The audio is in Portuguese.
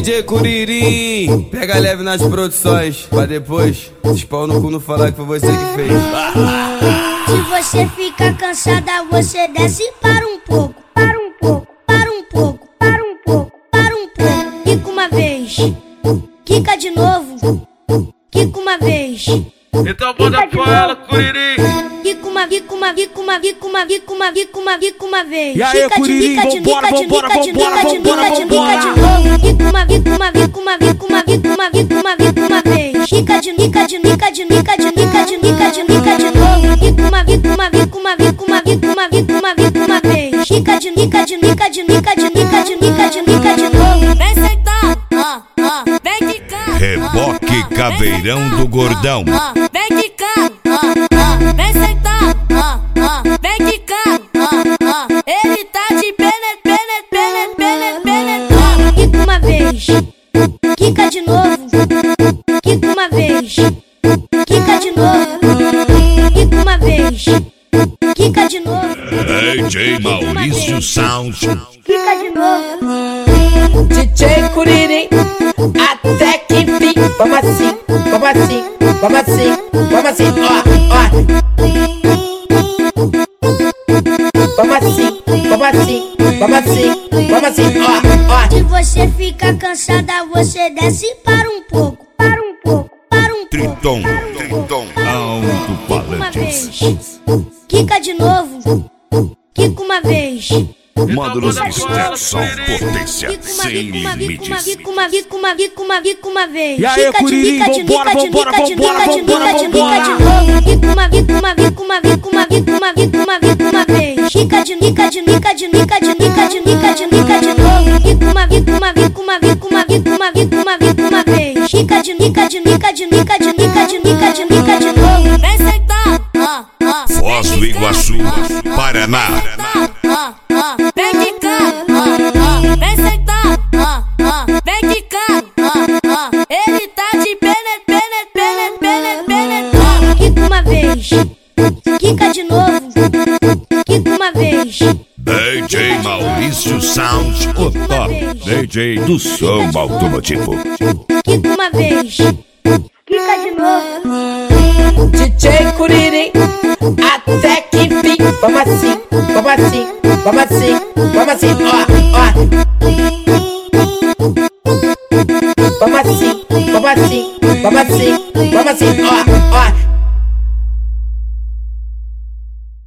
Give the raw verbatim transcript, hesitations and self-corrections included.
J Curirim, pega leve nas produções, pra depois espau no cu não falar que foi você que fez. Se você fica cansada, você desce para um pouco, para um pouco, para um pouco, para um pouco, para um pouco. Quica uma vez, quica de novo, quica uma vez. Então bota pra ela, Curirim. Quica uma, quica uma, quica uma, quica uma, quica uma, quica uma, quica uma vez. E aí, Curirim, vambora, vambora, vambora, vambora, vambora. Quica uma, quica uma, quica uma, quica uma, quica uma, quica uma, quica uma vez. Quica de nica, de nica, de nica, de nica, de nica, de nica de novo. Quica uma, quica uma, quica uma, quica uma, quica uma, quica uma, quica uma vez. Quica de nica, de nica, de nica, de nica, de nica, de nica de novo. Vem sentar, ah, ah, vem quicar. Reboque Caveirão do Gordão. Vem quicar, ah, ah, vem sentar, ah, ah, vem quicar, ah, ah. Ele tá de penet, penet, penet, penet, penet. Quica uma vez, quica de novo, quica uma vez, quica de novo, quica uma vez, quica de novo. D J Maurício Sound. Quica de novo. D J Curirim, até que enfim. Vamos assim, vamos assim, vamos assim, vamos assim, ó, ó. Vamos assim, vamos assim, vamos assim, vamos assim, ó, ó. Se você fica cansada, você desce para um pouco, para um pouco, para um pouco. Triton, Triton, alto Uma vez, falantes. quica de novo, quica uma vez. Módulos Stetson, potência sem limites. Quica uma, quica uma, quica uma, quica uma vez. E aí, Curirim, vambora, vambora, vambora, vambora, vambora. Quica uma, quica uma, quica uma, quica uma, quica uma, quica uma, quica uma vez. Quica de nica, de nica, de nica, de nica, de nica, de nica de novo. Quica uma, quica uma, quica uma, quica uma, quica uma, quica uma, quica uma vez. Quica de nica, de nica, de nica, de nica, de nica, de nica de novo. Vem sentar, ah, ah, Foz do Iguaçu, Paraná. ah, ah, vem quicar, ah, ah, vem sentar, ah, ah, vem quicar, ah, ah. Ele tá de penet, penet, penet, penet, penet. Quica uma vez, quica de novo, quica uma vez. D J Maurício Sound, o top D J do som automotivo. Quica uma vez, quica de novo. D J Curirim, até que enfim. Vamos assim, vamos assim, vamos assim, vamos assim, ó, ó. Vamos assim, vamos assim, vamos assim, vamos assim, ó,